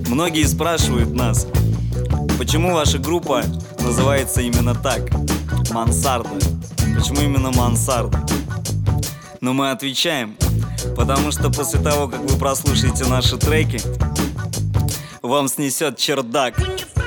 Многие спрашивают нас, почему ваша группа называется именно так, Мансарда. Почему именно Мансарда? Но мы отвечаем, потому что после того, как вы прослушаете наши треки, вам снесет чердак.